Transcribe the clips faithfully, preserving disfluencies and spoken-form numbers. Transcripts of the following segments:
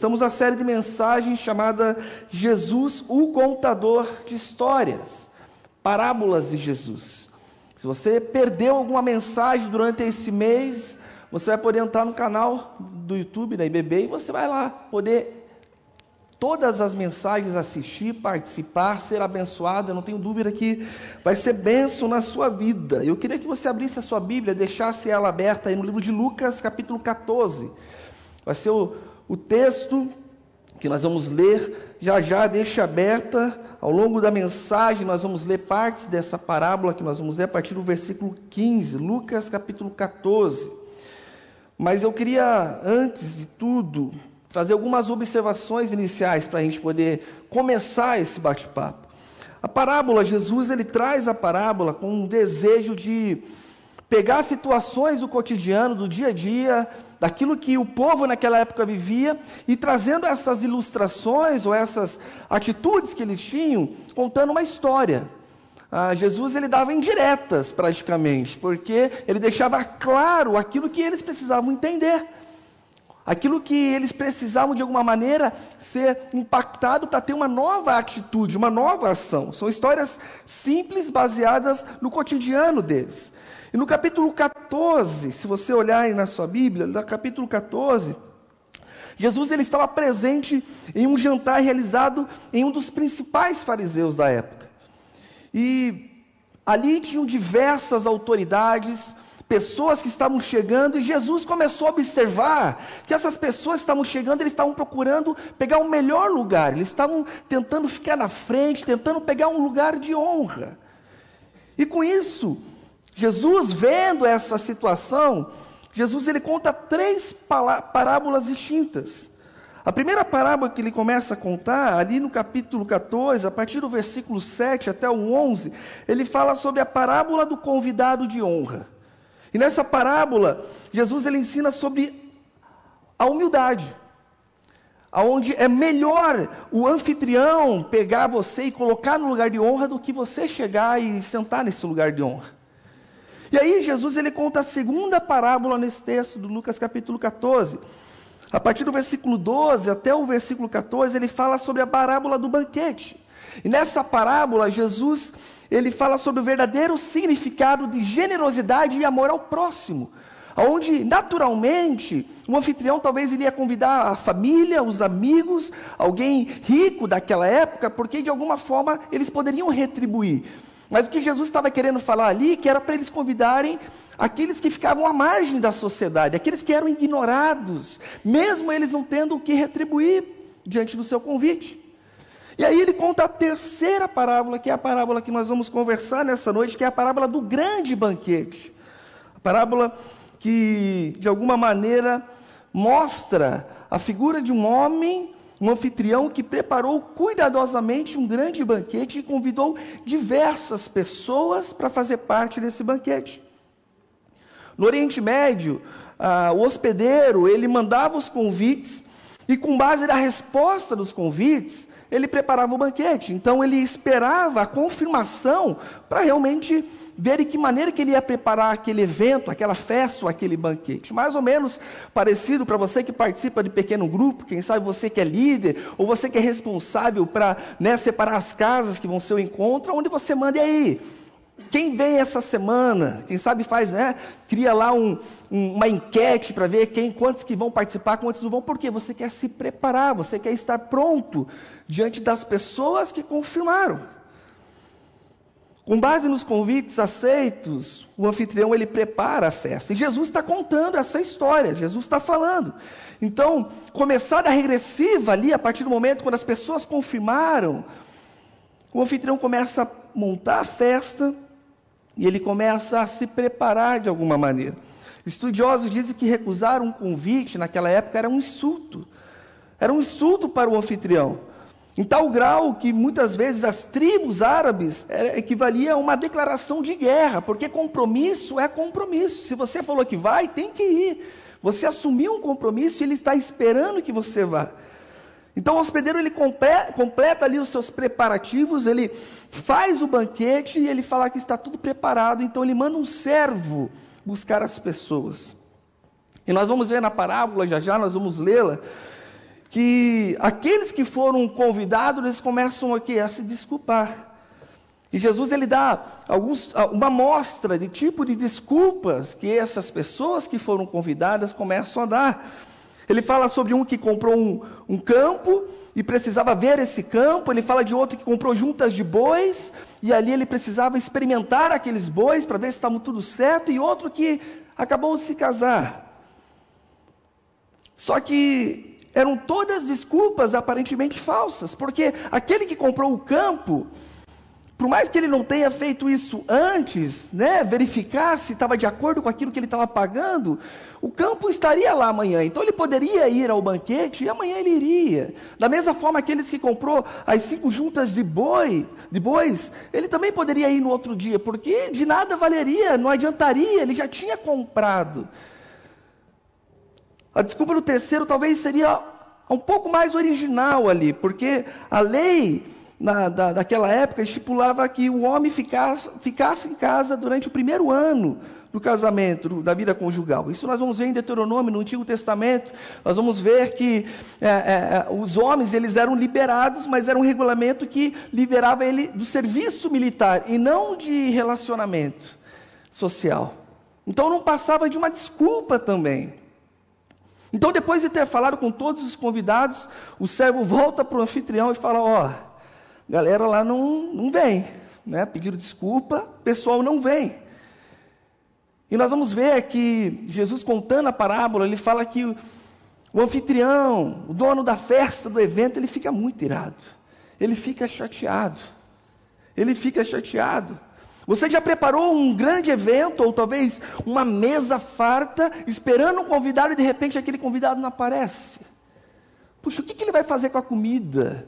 Estamos na série de mensagens chamada Jesus, o Contador de Histórias, Parábolas de Jesus. Se você perdeu alguma mensagem durante esse mês, você vai poder entrar no canal do YouTube da I B B e você vai lá poder todas as mensagens assistir, participar, ser abençoado. Eu não tenho dúvida que vai ser bênção na sua vida. Eu queria que você abrisse a sua Bíblia, deixasse ela aberta aí no livro de Lucas, capítulo quatorze. Vai ser o, o texto que nós vamos ler já já, deixa aberta. Ao longo da mensagem nós vamos ler partes dessa parábola que nós vamos ler a partir do versículo quinze, Lucas capítulo quatorze. Mas eu queria, antes de tudo, trazer algumas observações iniciais para a gente poder começar esse bate-papo. A parábola, Jesus ele traz a parábola com um desejo de pegar situações do cotidiano, do dia a dia, daquilo que o povo naquela época vivia, e trazendo essas ilustrações ou essas atitudes que eles tinham, contando uma história. Ah, Jesus ele dava indiretas praticamente, porque ele deixava claro aquilo que eles precisavam entender. Aquilo que eles precisavam de alguma maneira ser impactado para ter uma nova atitude, uma nova ação. São histórias simples, baseadas no cotidiano deles. E no capítulo quatorze, se você olhar aí na sua Bíblia, no capítulo quatorze, Jesus ele estava presente em um jantar realizado em um dos principais fariseus da época. E ali tinham diversas autoridades, pessoas que estavam chegando, e Jesus começou a observar que essas pessoas que estavam chegando, eles estavam procurando pegar o melhor lugar, eles estavam tentando ficar na frente, tentando pegar um lugar de honra. E com isso, Jesus vendo essa situação, Jesus ele conta três parábolas distintas. A primeira parábola que ele começa a contar, ali no capítulo quatorze, a partir do versículo sete até o onze, ele fala sobre a parábola do convidado de honra. E nessa parábola, Jesus ele ensina sobre a humildade, aonde é melhor o anfitrião pegar você e colocar no lugar de honra do que você chegar e sentar nesse lugar de honra. E aí Jesus ele conta a segunda parábola nesse texto do Lucas capítulo quatorze. A partir do versículo doze até o versículo quatorze, ele fala sobre a parábola do banquete. E nessa parábola, Jesus, ele fala sobre o verdadeiro significado de generosidade e amor ao próximo. Onde, naturalmente, o anfitrião talvez iria convidar a família, os amigos, alguém rico daquela época, porque de alguma forma eles poderiam retribuir. Mas o que Jesus estava querendo falar ali, que era para eles convidarem aqueles que ficavam à margem da sociedade, aqueles que eram ignorados, mesmo eles não tendo o que retribuir diante do seu convite. E aí ele conta a terceira parábola, que é a parábola que nós vamos conversar nessa noite, que é a parábola do grande banquete. A parábola que, de alguma maneira, mostra a figura de um homem, um anfitrião que preparou cuidadosamente um grande banquete e convidou diversas pessoas para fazer parte desse banquete. No Oriente Médio, ah, o hospedeiro, ele mandava os convites e com base na resposta dos convites, ele preparava o banquete. Então ele esperava a confirmação para realmente ver de que maneira que ele ia preparar aquele evento, aquela festa ou aquele banquete. Mais ou menos parecido para você que participa de pequeno grupo, quem sabe você que é líder, ou você que é responsável para, né, separar as casas que vão ser o encontro, onde você manda, e aí? Quem vem essa semana? Quem sabe faz, né? Cria lá um, um, uma enquete para ver quem, quantos que vão participar, quantos não vão, porque você quer se preparar, você quer estar pronto diante das pessoas que confirmaram. Com base nos convites aceitos, o anfitrião ele prepara a festa. E Jesus está contando essa história, Jesus está falando. Então, começar da regressiva ali, a partir do momento quando as pessoas confirmaram, o anfitrião começa a montar a festa, e ele começa a se preparar de alguma maneira. Estudiosos dizem que recusar um convite naquela época era um insulto. Era um insulto para o anfitrião. Em tal grau que muitas vezes as tribos árabes equivalia a uma declaração de guerra, porque compromisso é compromisso. Se você falou que vai, tem que ir. Você assumiu um compromisso e ele está esperando que você vá. Então o hospedeiro ele completa ali os seus preparativos, ele faz o banquete e ele fala que está tudo preparado, então ele manda um servo buscar as pessoas. E nós vamos ver na parábola, já já nós vamos lê-la, que aqueles que foram convidados, eles começam aqui a se desculpar. E Jesus, ele dá alguns, uma amostra de tipo de desculpas que essas pessoas que foram convidadas começam a dar. Ele fala sobre um que comprou um, um campo e precisava ver esse campo. Ele fala de outro que comprou juntas de bois e ali ele precisava experimentar aqueles bois para ver se estava tudo certo. E outro que acabou de se casar. Só que eram todas desculpas aparentemente falsas, porque aquele que comprou o campo, por mais que ele não tenha feito isso antes, né, verificar se estava de acordo com aquilo que ele estava pagando, o campo estaria lá amanhã. Então ele poderia ir ao banquete e amanhã ele iria. Da mesma forma, aqueles que comprou as cinco juntas de boi, de bois, ele também poderia ir no outro dia, porque de nada valeria, não adiantaria, ele já tinha comprado. A desculpa do terceiro talvez seria um pouco mais original ali, porque a lei Na, da, daquela época estipulava que o homem ficasse, ficasse em casa durante o primeiro ano do casamento, do, da vida conjugal. Isso nós vamos ver em Deuteronômio, no Antigo Testamento. Nós vamos ver que é, é, os homens eles eram liberados, mas era um regulamento que liberava ele do serviço militar e não de relacionamento social. Então não passava de uma desculpa também. Então, depois de ter falado com todos os convidados, o servo volta para o anfitrião e fala: ó, galera lá não, não vem, né? Pediram desculpa, o pessoal não vem. E nós vamos ver que Jesus, contando a parábola, ele fala que o, o anfitrião, o dono da festa, do evento, ele fica muito irado. Ele fica chateado. Ele fica chateado. Você já preparou um grande evento, ou talvez uma mesa farta, esperando um convidado e de repente aquele convidado não aparece? Puxa, o que, que ele vai fazer com a comida?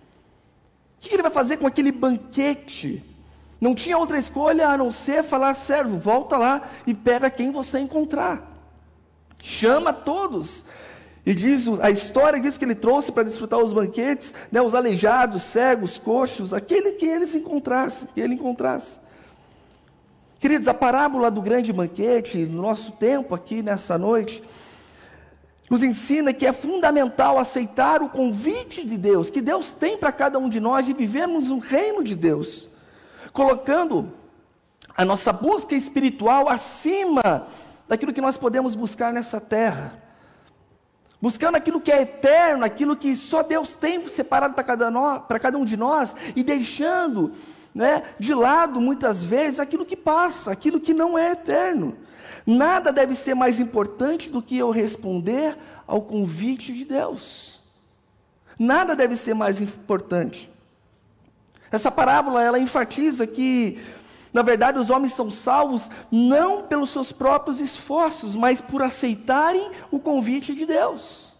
O que ele vai fazer com aquele banquete? Não tinha outra escolha a não ser falar: servo, volta lá e pega quem você encontrar. Chama todos. E diz, a história diz que ele trouxe para desfrutar os banquetes, né, os aleijados, cegos, coxos, aquele que eles encontrassem, que ele encontrasse. Queridos, a parábola do grande banquete, no nosso tempo aqui nessa noite, nos ensina que é fundamental aceitar o convite de Deus, que Deus tem para cada um de nós, de vivermos no reino de Deus, colocando a nossa busca espiritual acima daquilo que nós podemos buscar nessa terra, buscando aquilo que é eterno, aquilo que só Deus tem separado para cada, nós, para cada um de nós, e deixando, né, de lado muitas vezes aquilo que passa, aquilo que não é eterno. Nada deve ser mais importante do que eu responder ao convite de Deus. Nada deve ser mais importante. Essa parábola, ela enfatiza que, na verdade, os homens são salvos não pelos seus próprios esforços, mas por aceitarem o convite de Deus.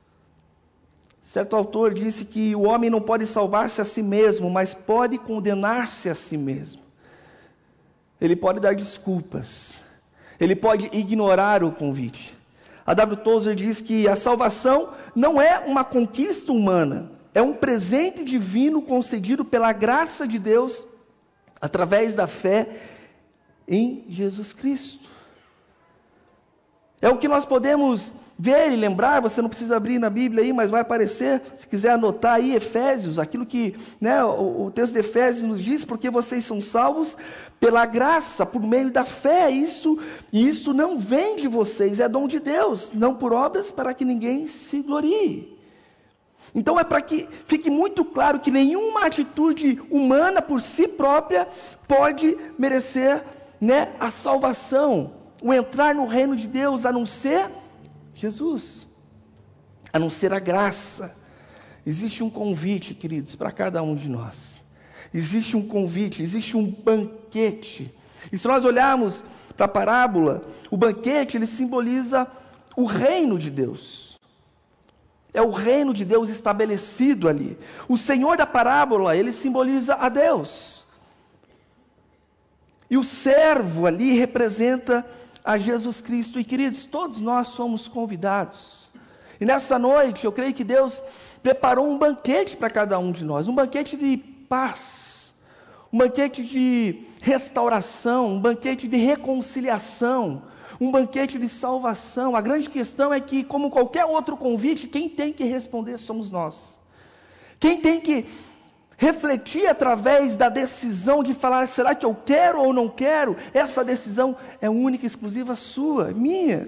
Certo autor disse que o homem não pode salvar-se a si mesmo, mas pode condenar-se a si mesmo. Ele pode dar desculpas. Ele pode ignorar o convite. A W. Tozer diz que a salvação não é uma conquista humana, é um presente divino concedido pela graça de Deus através da fé em Jesus Cristo. É o que nós podemos ver e lembrar. Você não precisa abrir na Bíblia aí, mas vai aparecer, se quiser anotar aí, Efésios, aquilo que, né, o, o texto de Efésios nos diz: porque vocês são salvos pela graça, por meio da fé. Isso, e isso não vem de vocês, é dom de Deus, não por obras, para que ninguém se glorie. Então é para que fique muito claro que nenhuma atitude humana por si própria pode merecer, né, a salvação, o entrar no reino de Deus, a não ser Jesus, a não ser a graça. Existe um convite, queridos, para cada um de nós. Existe um convite, existe um banquete. E se nós olharmos para a parábola, o banquete, ele simboliza o reino de Deus. É o reino de Deus estabelecido ali. O Senhor da parábola, ele simboliza a Deus. E o servo ali representa a Jesus Cristo. E, queridos, todos nós somos convidados. E nessa noite, eu creio que Deus preparou um banquete para cada um de nós. Um banquete de paz. Um banquete de restauração. Um banquete de reconciliação. um banquete de salvação. A grande questão é que, como qualquer outro convite, quem tem que responder somos nós. Quem tem que refletir através da decisão de falar, será que eu quero ou não quero? Essa decisão é única e exclusiva sua, minha.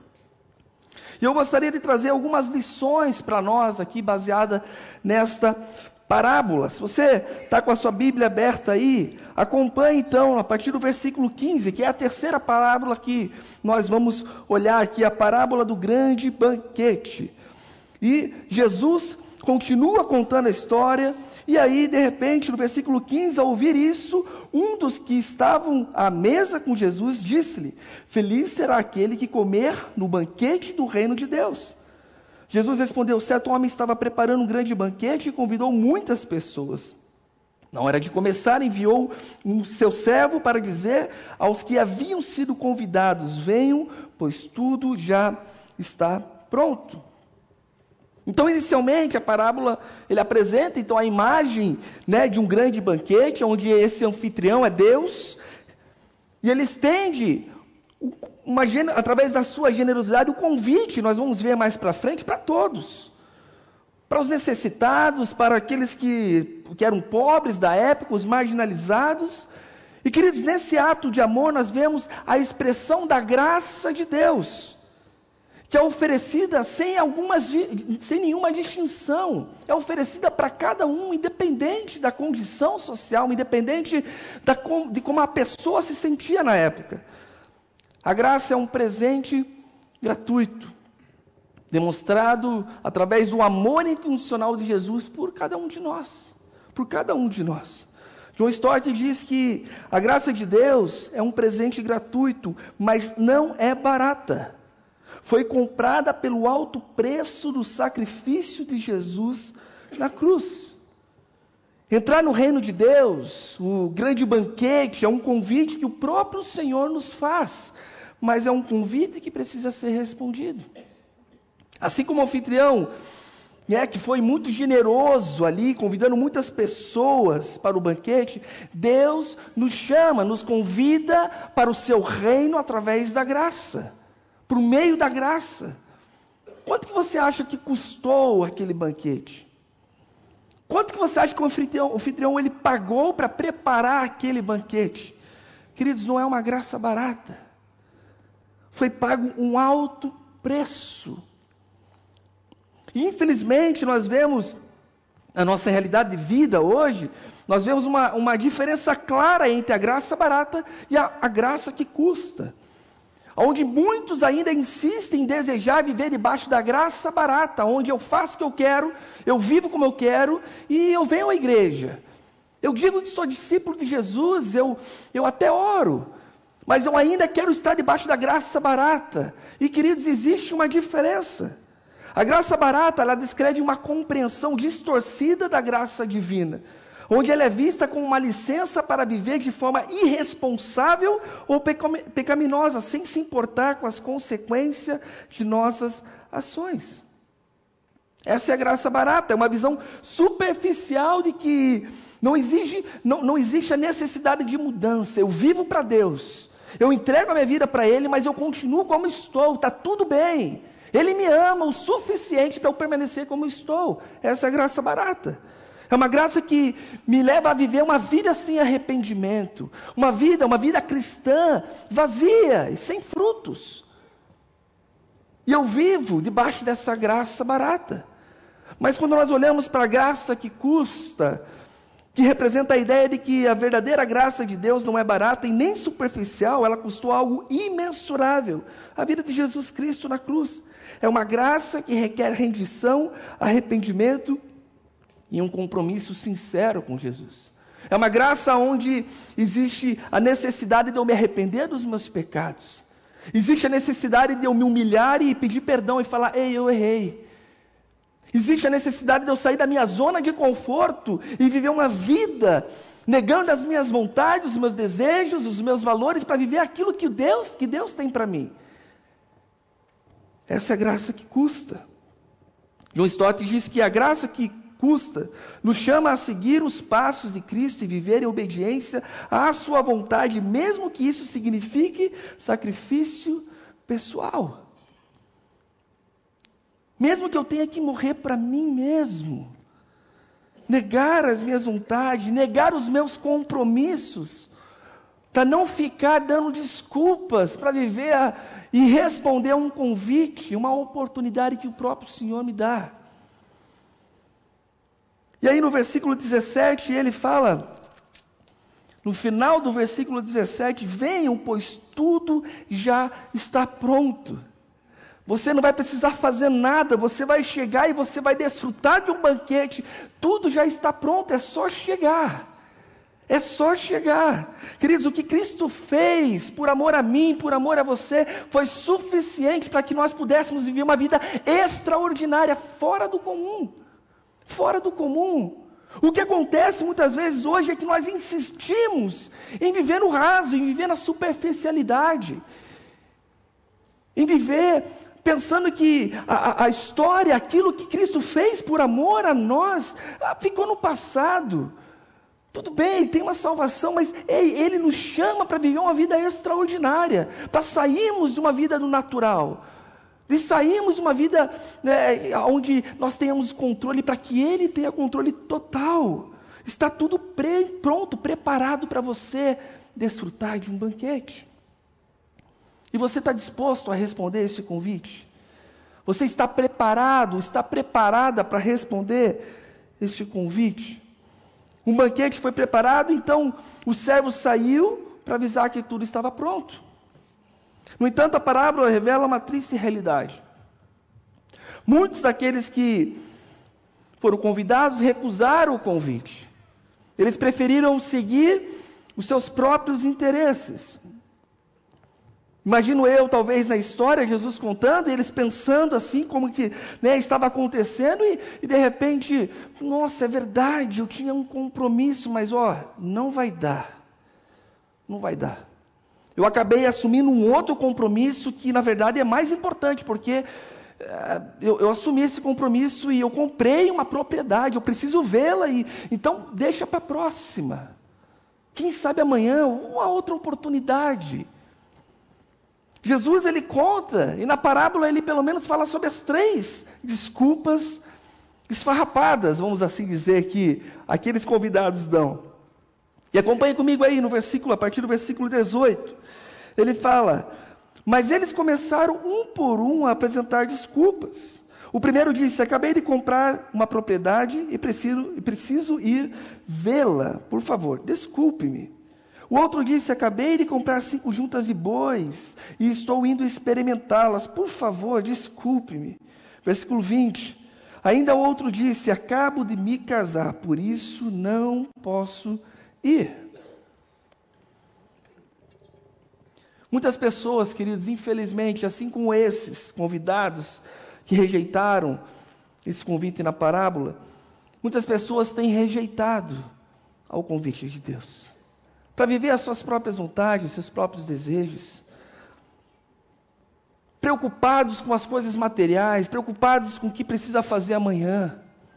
E eu gostaria de trazer algumas lições para nós aqui, baseada nesta parábola. Se você está com a sua Bíblia aberta aí, acompanhe então, a partir do versículo quinze, que é a terceira parábola que nós vamos olhar aqui, a parábola do grande banquete. E Jesus continua contando a história, e aí, de repente, no versículo quinze, ao ouvir isso, um dos que estavam à mesa com Jesus disse-lhe: feliz será aquele que comer no banquete do reino de Deus. Jesus respondeu: certo homem estava preparando um grande banquete e convidou muitas pessoas. Na hora de começar, enviou um seu servo para dizer aos que haviam sido convidados: venham, pois tudo já está pronto. Então, inicialmente, a parábola, ele apresenta então a imagem, né, de um grande banquete, onde esse anfitrião é Deus, e ele estende, uma, através da sua generosidade, o convite, nós vamos ver mais para frente, para todos, para os necessitados, para aqueles que, que eram pobres da época, os marginalizados. E, queridos, nesse ato de amor, nós vemos a expressão da graça de Deus, que é oferecida sem, algumas, sem nenhuma distinção, é oferecida para cada um, independente da condição social, independente da, de como a pessoa se sentia na época. A graça é um presente gratuito, demonstrado através do amor incondicional de Jesus por cada um de nós, por cada um de nós. John Stott diz que a graça de Deus é um presente gratuito, mas não é barata. Foi comprada pelo alto preço do sacrifício de Jesus na cruz. Entrar no reino de Deus, o grande banquete, é um convite que o próprio Senhor nos faz, mas é um convite que precisa ser respondido. Assim como o anfitrião, né, que foi muito generoso ali, convidando muitas pessoas para o banquete, Deus nos chama, nos convida para o seu reino através da graça. Por meio da graça. Quanto que você acha que custou aquele banquete? Quanto que você acha que o anfitrião, o anfitrião ele pagou para preparar aquele banquete? Queridos, não é uma graça barata. Foi pago um alto preço. E, infelizmente, nós vemos, na nossa realidade de vida hoje, nós vemos uma, uma diferença clara entre a graça barata e a, a graça que custa. Onde muitos ainda insistem em desejar viver debaixo da graça barata, onde eu faço o que eu quero, eu vivo como eu quero, e eu venho à igreja. Eu digo que sou discípulo de Jesus, eu, eu até oro, mas eu ainda quero estar debaixo da graça barata. E, queridos, existe uma diferença. A graça barata, ela descreve uma compreensão distorcida da graça divina, onde ela é vista como uma licença para viver de forma irresponsável ou pecaminosa, sem se importar com as consequências de nossas ações. Essa é a graça barata, é uma visão superficial de que não exige, não, não existe a necessidade de mudança. Eu vivo para Deus, eu entrego a minha vida para Ele, mas eu continuo como estou, está tudo bem. Ele me ama o suficiente para eu permanecer como estou. Essa é a graça barata. É uma graça que me leva a viver uma vida sem arrependimento, uma vida, uma vida cristã vazia e sem frutos. E eu vivo debaixo dessa graça barata. Mas quando nós olhamos para a graça que custa, que representa a ideia de que a verdadeira graça de Deus não é barata e nem superficial, ela custou algo imensurável, a vida de Jesus Cristo na cruz. É uma graça que requer rendição, arrependimento e um compromisso sincero com Jesus. É uma graça onde existe a necessidade de eu me arrepender dos meus pecados. Existe a necessidade de eu me humilhar e pedir perdão e falar: ei, eu errei. Existe a necessidade de eu sair da minha zona de conforto e viver uma vida negando as minhas vontades, os meus desejos, os meus valores, para viver aquilo que Deus, que Deus tem para mim. Essa é a graça que custa. John Stott diz que a graça que custa nos chama a seguir os passos de Cristo e viver em obediência à sua vontade, mesmo que isso signifique sacrifício pessoal. Mesmo que eu tenha que morrer para mim mesmo, negar as minhas vontades, negar os meus compromissos, para não ficar dando desculpas, para viver a, e responder a um convite, uma oportunidade que o próprio Senhor me dá. E aí no versículo dezessete, ele fala, no final do versículo dezessete, venham, pois tudo já está pronto. Você não vai precisar fazer nada, você vai chegar e você vai desfrutar de um banquete, tudo já está pronto, é só chegar. É só chegar. Queridos, o que Cristo fez por amor a mim, por amor a você, foi suficiente para que nós pudéssemos viver uma vida extraordinária, fora do comum. Fora do comum. O que acontece muitas vezes hoje é que nós insistimos em viver no raso, em viver na superficialidade, em viver pensando que a, a história, aquilo que Cristo fez por amor a nós, ficou no passado. Tudo bem, Ele tem uma salvação, mas ei, Ele nos chama para viver uma vida extraordinária, para sairmos de uma vida do natural, de sairmos de uma vida né, onde nós tenhamos controle, para que Ele tenha controle total. Está tudo pre, pronto, preparado para você desfrutar de um banquete. E você está disposto a responder esse convite? Você está preparado, está preparada para responder este convite? Um banquete foi preparado, então o servo saiu para avisar que tudo estava pronto. No entanto, a parábola revela uma triste realidade. Muitos daqueles que foram convidados recusaram o convite. Eles preferiram seguir os seus próprios interesses. Imagino eu, talvez, na história, Jesus contando, e eles pensando assim, como que né, estava acontecendo, e, e de repente, nossa, é verdade, eu tinha um compromisso, mas ó, não vai dar, não vai dar. Eu acabei assumindo um outro compromisso, que na verdade é mais importante, porque é, eu, eu assumi esse compromisso e eu comprei uma propriedade, eu preciso vê-la, e então deixa para a próxima. Quem sabe amanhã, uma outra oportunidade. Jesus, ele conta, e na parábola ele pelo menos fala sobre as três desculpas esfarrapadas, vamos assim dizer, que aqueles convidados dão. E acompanhe comigo aí no versículo, a partir do versículo dezoito, ele fala, mas eles começaram um por um a apresentar desculpas. O primeiro disse, acabei de comprar uma propriedade e preciso, e preciso ir vê-la, por favor, desculpe-me. O outro disse, acabei de comprar cinco juntas de bois e estou indo experimentá-las. Por favor, desculpe-me. Versículo vinte. Ainda o outro disse, acabo de me casar, por isso não posso ir. Muitas pessoas, queridos, infelizmente, assim como esses convidados que rejeitaram esse convite na parábola, muitas pessoas têm rejeitado ao convite de Deus. Para viver as suas próprias vontades, seus próprios desejos, preocupados com as coisas materiais, preocupados com o que precisa fazer amanhã,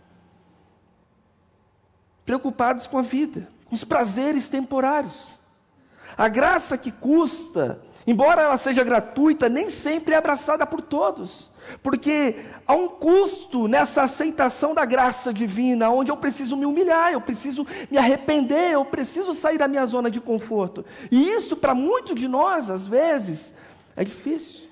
preocupados com a vida, com os prazeres temporários. A graça que custa, embora ela seja gratuita, nem sempre é abraçada por todos, porque há um custo nessa aceitação da graça divina, onde eu preciso me humilhar, eu preciso me arrepender, eu preciso sair da minha zona de conforto. E isso, para muitos de nós, às vezes, é difícil.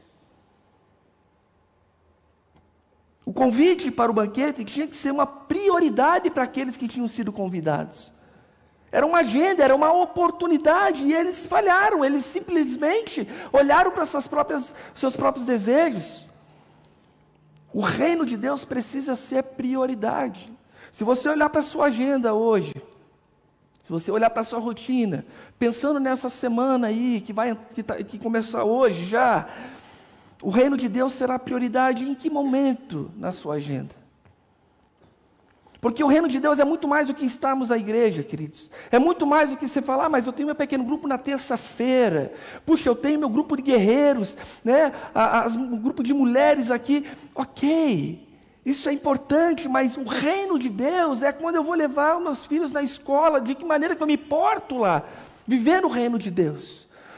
O convite para o banquete tinha que ser uma prioridade para aqueles que tinham sido convidados. Era uma agenda, era uma oportunidade, e eles falharam, eles simplesmente olharam para suas próprias, seus próprios desejos. O reino de Deus precisa ser prioridade. Se você olhar para a sua agenda hoje, se você olhar para a sua rotina, pensando nessa semana aí, que vai que, tá, que começar hoje já, o reino de Deus será prioridade em que momento na sua agenda? Porque o reino de Deus é muito mais do que estarmos na igreja, queridos. É muito mais do que você falar, ah, mas eu tenho meu pequeno grupo na terça-feira. Puxa, eu tenho meu grupo de guerreiros, né? As, o grupo de mulheres aqui. Ok, isso é importante, mas o reino de Deus é quando eu vou levar os meus filhos na escola, de que maneira que eu me porto lá, vivendo o reino de Deus.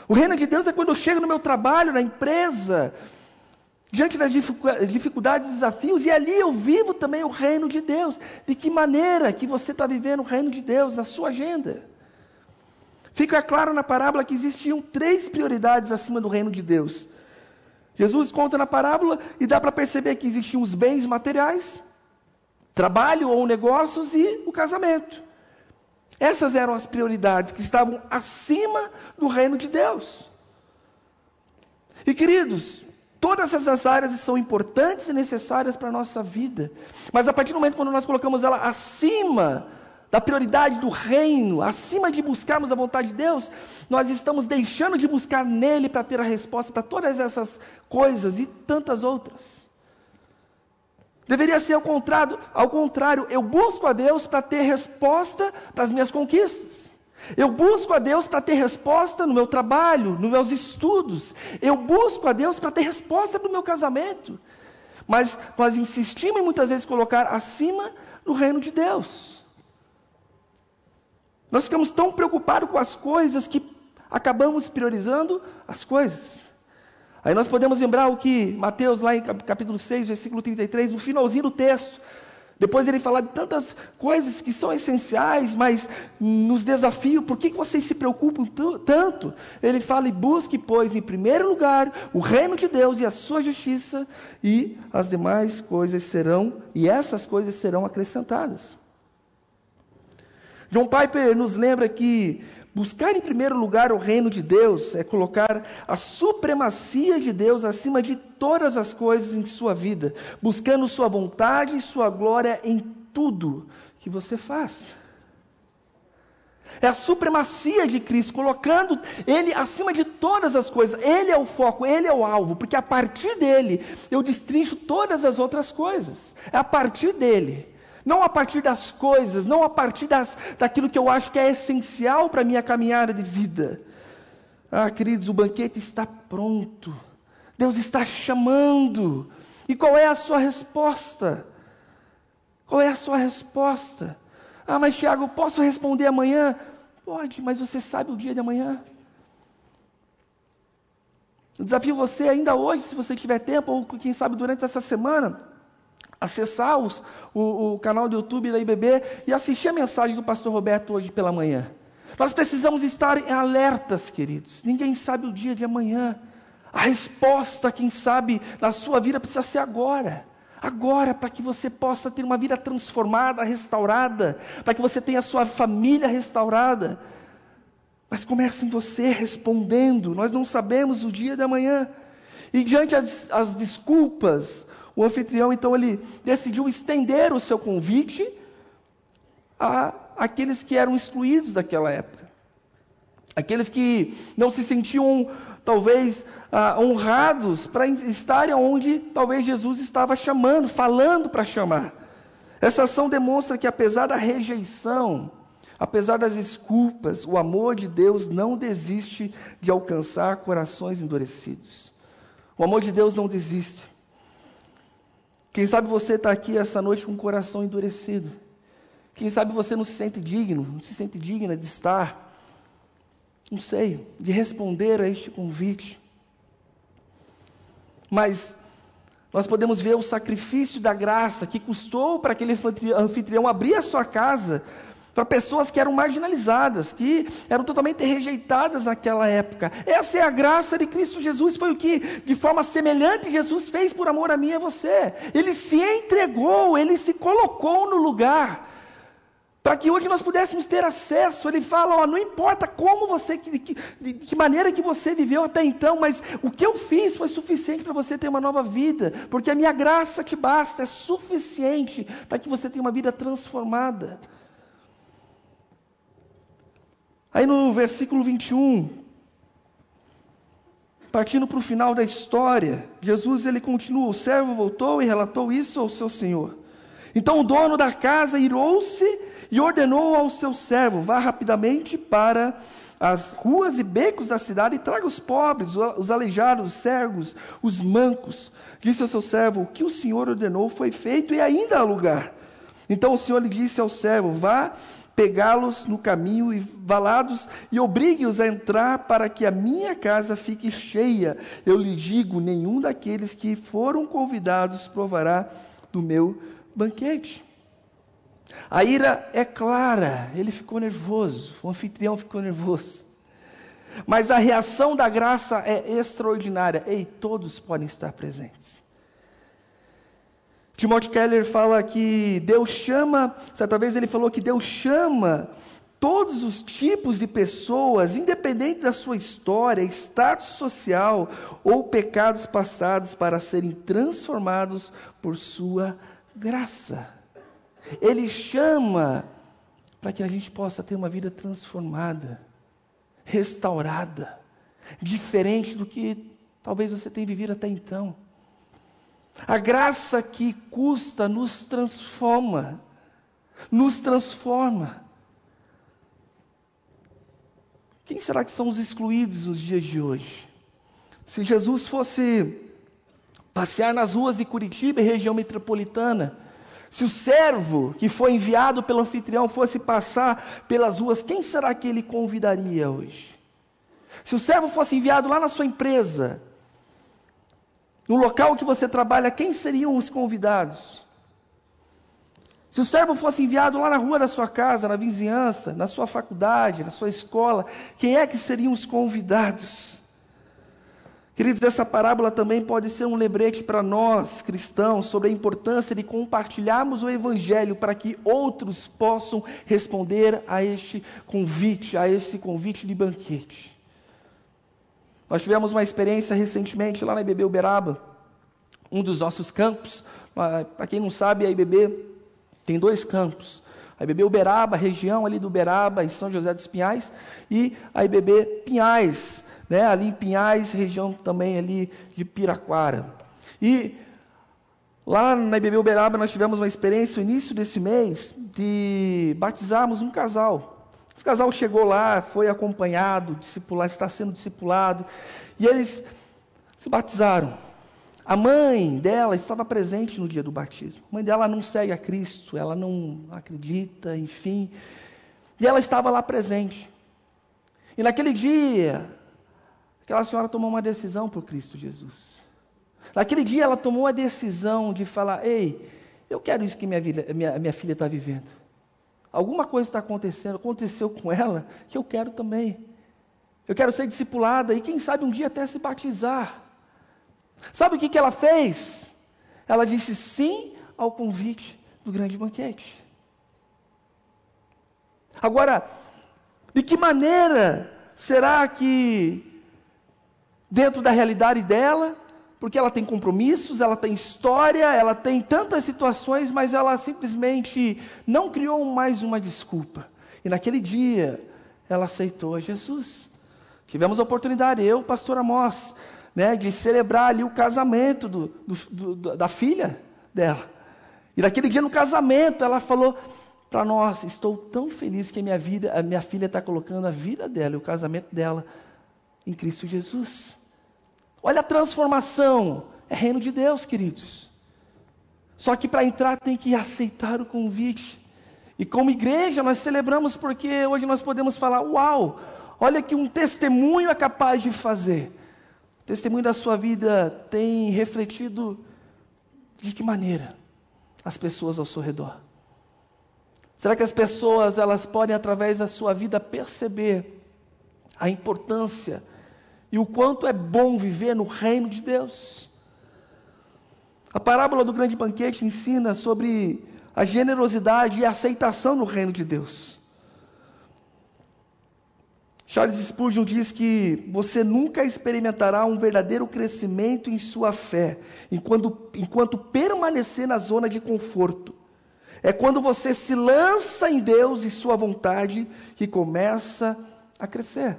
O reino de Deus é quando eu chego no meu trabalho, na empresa, diante das dificuldades e desafios, e ali eu vivo também o reino de Deus. De que maneira que você está vivendo o reino de Deus na sua agenda? Fica claro na parábola que existiam três prioridades acima do reino de Deus. Jesus conta na parábola e dá para perceber que existiam os bens materiais, trabalho ou negócios e o casamento. Essas eram as prioridades que estavam acima do reino de Deus. E queridos, todas essas áreas são importantes e necessárias para a nossa vida. Mas a partir do momento quando nós colocamos ela acima da prioridade do reino, acima de buscarmos a vontade de Deus, nós estamos deixando de buscar nele para ter a resposta para todas essas coisas e tantas outras. Deveria ser ao contrário, ao contrário, eu busco a Deus para ter resposta para as minhas conquistas. Eu busco a Deus para ter resposta no meu trabalho, nos meus estudos. Eu busco a Deus para ter resposta no meu casamento. Mas nós insistimos em muitas vezes colocar acima do reino de Deus. Nós ficamos tão preocupados com as coisas que acabamos priorizando as coisas. Aí nós podemos lembrar o que Mateus, lá em capítulo seis, versículo trinta e três, no finalzinho do texto, depois ele falar de tantas coisas que são essenciais, mas nos desafia, por que vocês se preocupam tanto? Ele fala, e busque, pois, em primeiro lugar, o reino de Deus e a sua justiça, e as demais coisas serão, e essas coisas serão acrescentadas. John Piper nos lembra que buscar em primeiro lugar o reino de Deus é colocar a supremacia de Deus acima de todas as coisas em sua vida, buscando sua vontade e sua glória em tudo que você faz. É a supremacia de Cristo, colocando Ele acima de todas as coisas. Ele é o foco, Ele é o alvo, porque a partir dEle eu destrincho todas as outras coisas. É a partir dEle. Não a partir das coisas, não a partir das, daquilo que eu acho que é essencial para a minha caminhada de vida. Ah, queridos, o banquete está pronto. Deus está chamando. E qual é a sua resposta? Qual é a sua resposta? Ah, mas Tiago, posso responder amanhã? Pode, mas você sabe o dia de amanhã? Eu desafio você ainda hoje, se você tiver tempo, ou quem sabe durante essa semana, acessar os, o, o canal do YouTube da I B B e assistir a mensagem do pastor Roberto hoje pela manhã. Nós precisamos estar em alertas, queridos. Ninguém sabe o dia de amanhã. A resposta, quem sabe, na sua vida precisa ser agora. Agora, para que você possa ter uma vida transformada, restaurada, para que você tenha a sua família restaurada. Mas comece em você respondendo. Nós não sabemos o dia de amanhã. E diante as, as desculpas, o anfitrião, então, ele decidiu estender o seu convite a aqueles que eram excluídos daquela época. Aqueles que não se sentiam, talvez, ah, honrados para estarem onde, talvez, Jesus estava chamando, falando para chamar. Essa ação demonstra que, apesar da rejeição, apesar das desculpas, o amor de Deus não desiste de alcançar corações endurecidos. O amor de Deus não desiste. Quem sabe você está aqui essa noite com o coração endurecido. Quem sabe você não se sente digno, não se sente digna de estar, não sei, de responder a este convite. Mas nós podemos ver o sacrifício da graça que custou para aquele anfitrião abrir a sua casa para pessoas que eram marginalizadas, que eram totalmente rejeitadas naquela época. Essa é a graça de Cristo Jesus, foi o que, de forma semelhante, Jesus fez por amor a mim e a você. Ele se entregou, Ele se colocou no lugar, para que hoje nós pudéssemos ter acesso. Ele fala, ó, não importa como você, de que, de que maneira que você viveu até então, mas o que eu fiz foi suficiente para você ter uma nova vida, porque a minha graça te basta, é suficiente para que você tenha uma vida transformada. Aí no versículo vinte e um, partindo para o final da história, Jesus ele continua, o servo voltou e relatou isso ao seu senhor. Então o dono da casa irou-se e ordenou ao seu servo, vá rapidamente para as ruas e becos da cidade e traga os pobres, os aleijados, os cegos, os mancos. Disse ao seu servo, o que o senhor ordenou foi feito e ainda há lugar. Então o Senhor lhe disse ao servo: vá pegá-los no caminho e valados e obrigue-os a entrar para que a minha casa fique cheia. Eu lhe digo, nenhum daqueles que foram convidados provará do meu banquete. A ira é clara, ele ficou nervoso, o anfitrião ficou nervoso. Mas a reação da graça é extraordinária. Ei, todos podem estar presentes. Timothy Keller fala que Deus chama, certa vez ele falou que Deus chama todos os tipos de pessoas, independente da sua história, status social ou pecados passados, para serem transformados por sua graça. Ele chama para que a gente possa ter uma vida transformada, restaurada, diferente do que talvez você tenha vivido até então. A graça que custa nos transforma, nos transforma. Quem será que são os excluídos nos dias de hoje? Se Jesus fosse passear nas ruas de Curitiba e região metropolitana, se o servo que foi enviado pelo anfitrião fosse passar pelas ruas, quem será que ele convidaria hoje? Se o servo fosse enviado lá na sua empresa, no local que você trabalha, quem seriam os convidados? Se o servo fosse enviado lá na rua da sua casa, na vizinhança, na sua faculdade, na sua escola, quem é que seriam os convidados? Queridos, essa parábola também pode ser um lembrete para nós, cristãos, sobre a importância de compartilharmos o Evangelho para que outros possam responder a este convite, a esse convite de banquete. Nós tivemos uma experiência recentemente lá na I B B Uberaba, um dos nossos campos. Para quem não sabe, a I B B tem dois campos. A I B B Uberaba, região ali do Uberaba, em São José dos Pinhais, e a I B B Pinhais, né, ali em Pinhais, região também ali de Piraquara. E lá na I B B Uberaba nós tivemos uma experiência no início desse mês de batizarmos um casal. Esse casal chegou lá, foi acompanhado, discipulado, está sendo discipulado, e eles se batizaram. A mãe dela estava presente no dia do batismo. A mãe dela não segue a Cristo, ela não acredita, enfim. E ela estava lá presente. E naquele dia, aquela senhora tomou uma decisão por Cristo Jesus. Naquele dia ela tomou a decisão de falar: ei, eu quero isso que minha, vida, minha, minha filha está vivendo. Alguma coisa está acontecendo, aconteceu com ela, que eu quero também. Eu quero ser discipulada e quem sabe um dia até se batizar. Sabe o que, que ela fez? Ela disse sim ao convite do grande banquete. Agora, de que maneira será que, dentro da realidade dela, porque ela tem compromissos, ela tem história, ela tem tantas situações, mas ela simplesmente não criou mais uma desculpa. E naquele dia, ela aceitou a Jesus. Tivemos a oportunidade, eu, pastor Amós, né, de celebrar ali o casamento do, do, do, da filha dela. E naquele dia, no casamento, ela falou para nós: estou tão feliz que a minha, vida, a minha filha está colocando a vida dela e o casamento dela em Cristo Jesus. Olha a transformação, é reino de Deus, queridos. Só que para entrar tem que aceitar o convite. E como igreja nós celebramos porque hoje nós podemos falar: uau, olha que um testemunho é capaz de fazer. O testemunho da sua vida tem refletido de que maneira as pessoas ao seu redor? Será que as pessoas elas podem, através da sua vida, perceber a importância e o quanto é bom viver no reino de Deus? A parábola do grande banquete ensina sobre a generosidade e a aceitação no reino de Deus. Charles Spurgeon diz que você nunca experimentará um verdadeiro crescimento em sua fé enquanto, enquanto permanecer na zona de conforto. É quando você se lança em Deus e sua vontade que começa a crescer.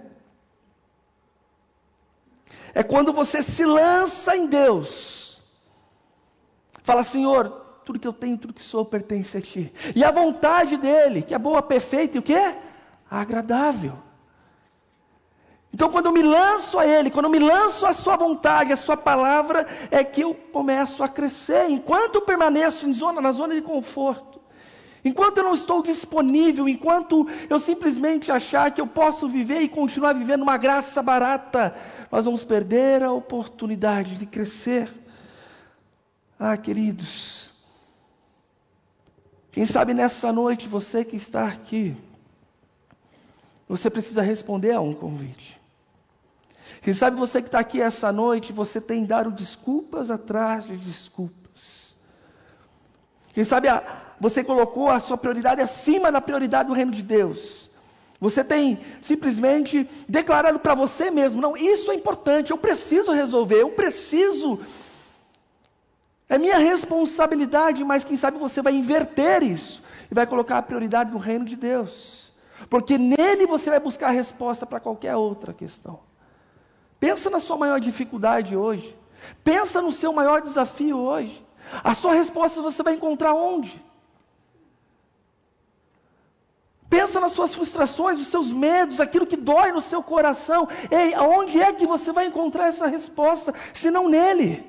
É quando você se lança em Deus, fala: Senhor, tudo que eu tenho, tudo que sou pertence a Ti. E a vontade dEle, que é boa, perfeita e o quê? Agradável. Então quando eu me lanço a Ele, quando eu me lanço à Sua vontade, à Sua palavra, é que eu começo a crescer. Enquanto eu permaneço em zona, na zona de conforto, enquanto eu não estou disponível, enquanto eu simplesmente achar que eu posso viver e continuar vivendo uma graça barata, nós vamos perder a oportunidade de crescer. Ah, queridos, quem sabe nessa noite, você que está aqui, você precisa responder a um convite. Quem sabe você que está aqui essa noite, você tem dado desculpas atrás de desculpas. Quem sabe a, você colocou a sua prioridade acima da prioridade do reino de Deus. Você tem simplesmente declarado para você mesmo, não, isso é importante, eu preciso resolver, eu preciso, é minha responsabilidade, mas quem sabe você vai inverter isso, e vai colocar a prioridade no reino de Deus, porque nele você vai buscar a resposta para qualquer outra questão. Pensa na sua maior dificuldade hoje, pensa no seu maior desafio hoje, a sua resposta você vai encontrar onde? Pensa nas suas frustrações, os seus medos, aquilo que dói no seu coração. Ei, aonde é que você vai encontrar essa resposta, se não nele?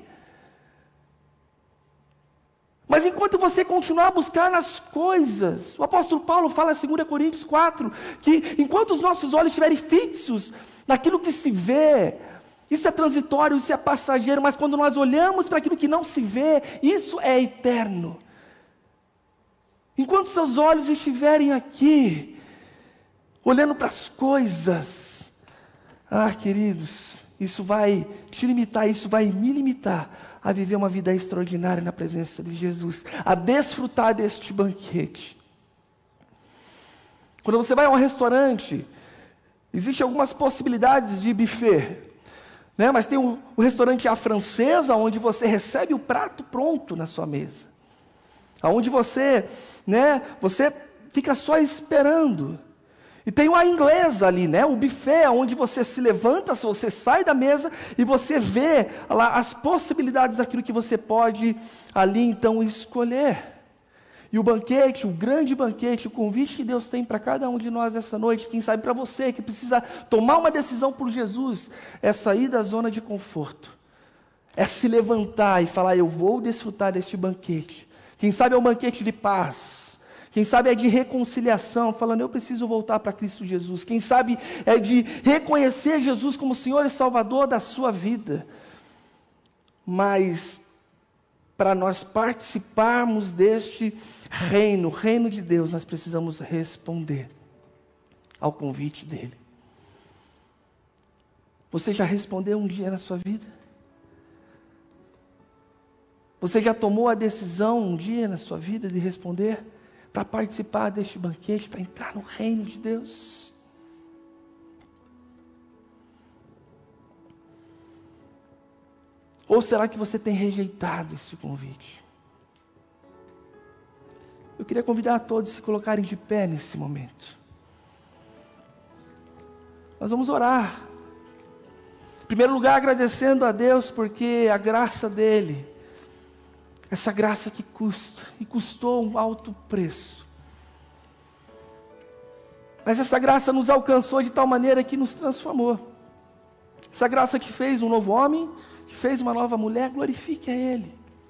Mas enquanto você continuar a buscar nas coisas, o apóstolo Paulo fala em dois Coríntios quatro, que enquanto os nossos olhos estiverem fixos naquilo que se vê, isso é transitório, isso é passageiro, mas quando nós olhamos para aquilo que não se vê, isso é eterno. Enquanto seus olhos estiverem aqui, olhando para as coisas, ah, queridos, isso vai te limitar, isso vai me limitar a viver uma vida extraordinária na presença de Jesus, a desfrutar deste banquete. Quando você vai a um restaurante, existem algumas possibilidades de buffet, né? Mas tem o, o restaurante à francesa, onde você recebe o prato pronto na sua mesa, onde você, né, você fica só esperando. E tem a inglesa ali, né, o buffet, onde você se levanta, você sai da mesa e você vê lá as possibilidades daquilo que você pode ali então escolher. E o banquete, o grande banquete, o convite que Deus tem para cada um de nós essa noite, quem sabe para você que precisa tomar uma decisão por Jesus, é sair da zona de conforto, é se levantar e falar, eu vou desfrutar deste banquete. Quem sabe é um banquete de paz, quem sabe é de reconciliação, falando, eu preciso voltar para Cristo Jesus. Quem sabe é de reconhecer Jesus como Senhor e Salvador da sua vida. Mas, para nós participarmos deste reino, reino de Deus, nós precisamos responder ao convite dele. Você já respondeu um dia na sua vida? Você já tomou a decisão um dia na sua vida de responder para participar deste banquete, para entrar no reino de Deus? Ou será que você tem rejeitado este convite? Eu queria convidar a todos a se colocarem de pé nesse momento. Nós vamos orar. Em primeiro lugar, agradecendo a Deus, porque a graça dele, essa graça que custa, e custou um alto preço. Mas essa graça nos alcançou de tal maneira que nos transformou. Essa graça te fez um novo homem, te fez uma nova mulher, glorifique a Ele.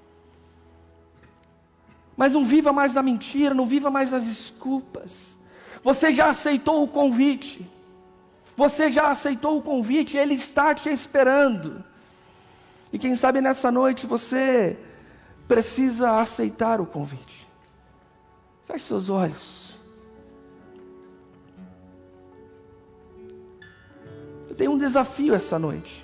Mas não viva mais na mentira, não viva mais nas desculpas. Você já aceitou o convite. Você já aceitou o convite, Ele está te esperando. E quem sabe nessa noite você precisa aceitar o convite. Feche seus olhos. Eu tenho um desafio essa noite.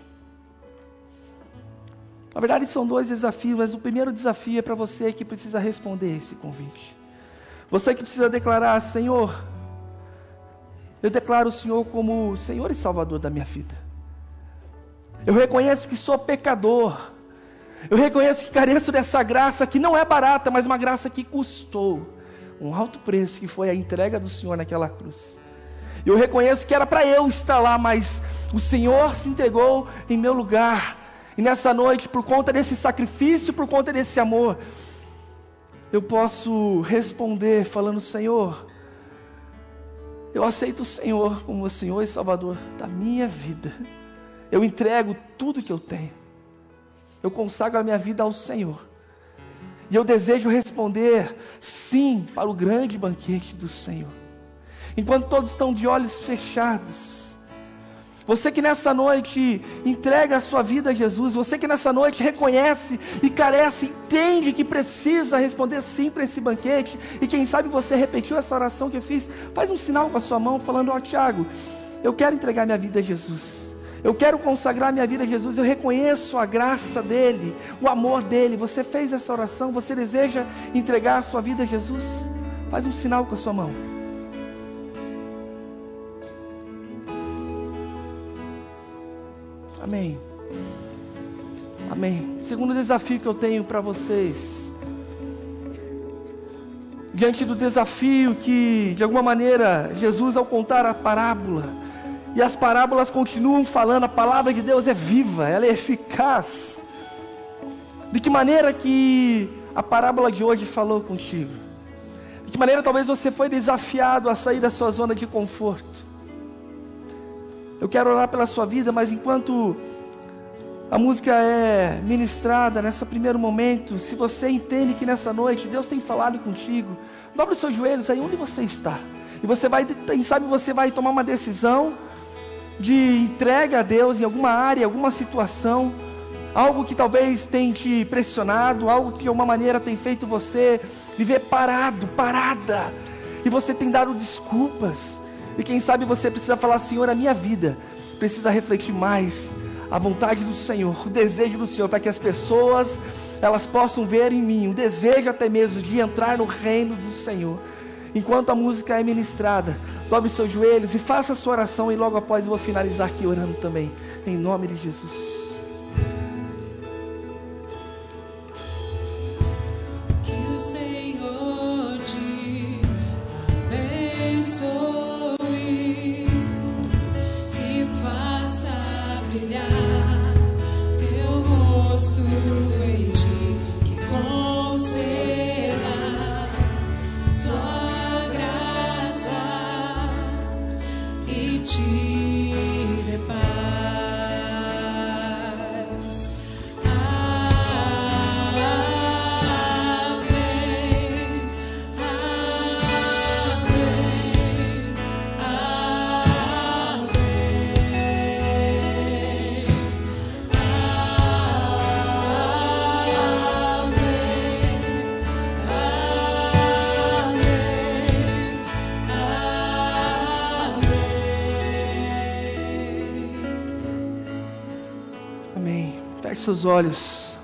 Na verdade são dois desafios, mas o primeiro desafio é para você que precisa responder esse convite. Você que precisa declarar, Senhor, eu declaro o Senhor como Senhor e Salvador da minha vida. Eu reconheço que sou pecador. Eu reconheço que careço dessa graça que não é barata, mas uma graça que custou um alto preço, que foi a entrega do Senhor naquela cruz. Eu reconheço que era para eu estar lá, mas o Senhor se entregou em meu lugar. E nessa noite, por conta desse sacrifício, por conta desse amor, eu posso responder falando, Senhor, eu aceito o Senhor como o Senhor e Salvador da minha vida. Eu entrego tudo que eu tenho. Eu consagro a minha vida ao Senhor. E eu desejo responder sim para o grande banquete do Senhor. Enquanto todos estão de olhos fechados, você que nessa noite entrega a sua vida a Jesus, você que nessa noite reconhece e carece, entende que precisa responder sim para esse banquete, e quem sabe você repetiu essa oração que eu fiz, faz um sinal com a sua mão, falando: ó, Tiago, eu quero entregar minha vida a Jesus, eu quero consagrar minha vida a Jesus, eu reconheço a graça dEle, o amor dEle. Você fez essa oração, você deseja entregar a sua vida a Jesus? Faz um sinal com a sua mão. Amém. Amém. Segundo desafio que eu tenho para vocês, diante do desafio que, de alguma maneira, Jesus, ao contar a parábola, e as parábolas continuam falando, a palavra de Deus é viva, ela é eficaz. De que maneira que a parábola de hoje falou contigo? De que maneira talvez você foi desafiado a sair da sua zona de conforto? Eu quero orar pela sua vida, mas enquanto a música é ministrada, nesse primeiro momento, se você entende que nessa noite Deus tem falado contigo, dobre os seus joelhos aí onde você está. E você vai, quem sabe você vai tomar uma decisão de entrega a Deus em alguma área, alguma situação, algo que talvez tenha te pressionado, algo que de alguma maneira tem feito você viver parado, parada, e você tem dado desculpas. E quem sabe você precisa falar: Senhor, a minha vida precisa refletir mais a vontade do Senhor, o desejo do Senhor, para que as pessoas, elas possam ver em mim o desejo até mesmo de entrar no reino do Senhor. Enquanto a música é ministrada, dobre os seus joelhos e faça a sua oração, e logo após eu vou finalizar aqui orando também, em nome de Jesus. Que o Senhor te abençoe e faça brilhar teu rosto em ti, que conceda sua graça e te dê paz. Amém, amém, Amém. Feche seus olhos.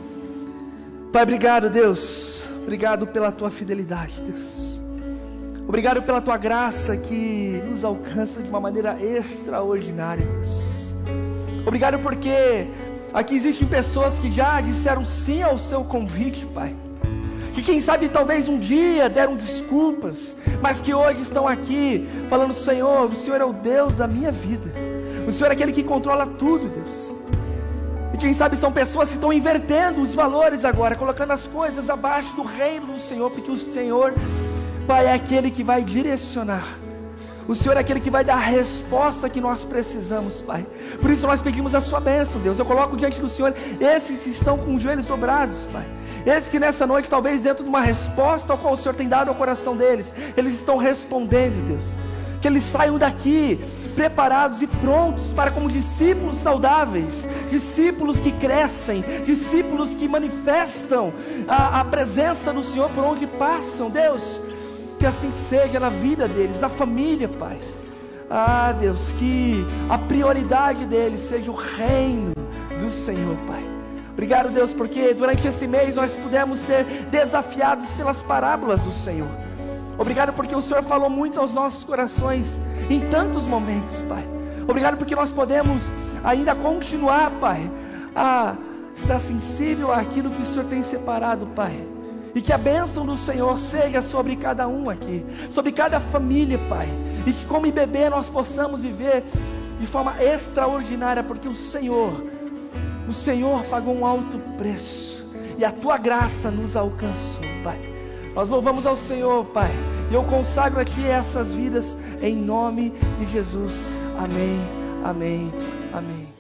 Pai, obrigado, Deus. Obrigado pela tua fidelidade, Deus. Obrigado pela tua graça que nos alcança de uma maneira extraordinária, Deus. Obrigado porque aqui existem pessoas que já disseram sim ao seu convite, Pai. Que quem sabe talvez um dia deram desculpas, mas que hoje estão aqui falando: Senhor, o Senhor é o Deus da minha vida. O Senhor é aquele que controla tudo, Deus. E quem sabe são pessoas que estão invertendo os valores agora, colocando as coisas abaixo do reino do Senhor, porque o Senhor, Pai, é aquele que vai direcionar. O Senhor é aquele que vai dar a resposta que nós precisamos, Pai. Por isso nós pedimos a sua bênção, Deus. Eu coloco diante do Senhor esses que estão com os joelhos dobrados, Pai. Esses que nessa noite, talvez dentro de uma resposta ao qual o Senhor tem dado ao coração deles, eles estão respondendo, Deus. Que eles saiam daqui preparados e prontos para, como discípulos saudáveis, discípulos que crescem, discípulos que manifestam a, a presença do Senhor por onde passam, Deus. Que assim seja na vida deles, na família, Pai. Ah, Deus, que a prioridade deles seja o reino do Senhor, Pai. Obrigado, Deus, porque durante esse mês nós pudemos ser desafiados pelas parábolas do Senhor. Obrigado porque o Senhor falou muito aos nossos corações em tantos momentos, Pai. Obrigado porque nós podemos ainda continuar, Pai, a estar sensível àquilo que o Senhor tem separado, Pai. E que a bênção do Senhor seja sobre cada um aqui, sobre cada família, Pai. E que como I B B nós possamos viver de forma extraordinária, porque o Senhor, o Senhor pagou um alto preço. E a Tua graça nos alcançou, Pai. Nós louvamos ao Senhor, Pai. E eu consagro a Ti essas vidas em nome de Jesus. Amém, amém, amém.